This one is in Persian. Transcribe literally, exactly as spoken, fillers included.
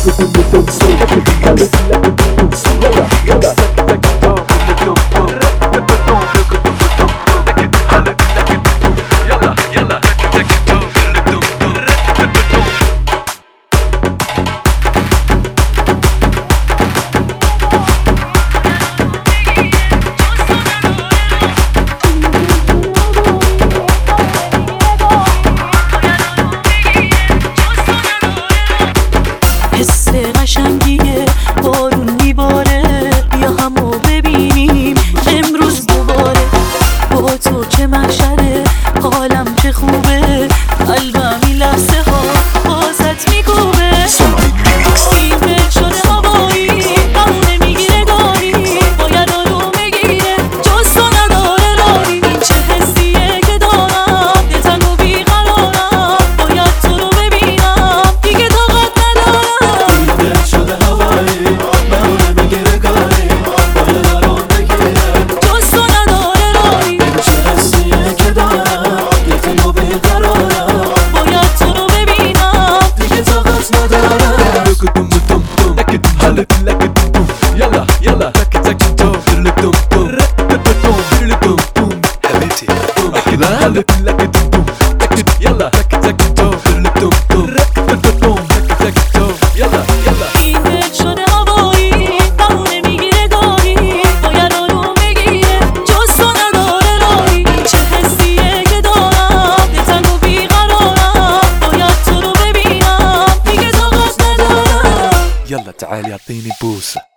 قشنگیه بارون میباره، بیا همو ببینیم امروز دوباره. با تو چه محشره، حالم چه خوبه، قلبم این لحظه ها بازت میگوبه. این دل شده هوایی، همون نمیگیره گاری، باید آروم بگیره جز تو نداره رایی. این چه حسیه که دارم، دلتنگ و بیقرارم، باید تو رو ببینم دیگه طاقت ندارم. این دل شده هوایی، همون نمیگیره گاری، باید آروم بگیره جز تو نداره رایی. این چه حسیه که دارم، دلتنگ و بیقرارم، باید تو رو ببینم دیگه طاقت ندارم. يلا يلا تك تك تو دم دم دم دم حبيبتي احلى لك لك دم تك يلا تك تك تو دم دم تك تك تو يلا يلا. این دل شده هوایی، همون نمیگیره گاری، باید آروم بگیره جز تو نداره رایی. چه حسیه که دارم، دلتنگ و بیقرارم، باید تو رو ببینم دیگه طاقت ندارم. يلا تعالي اعطيني بوسه.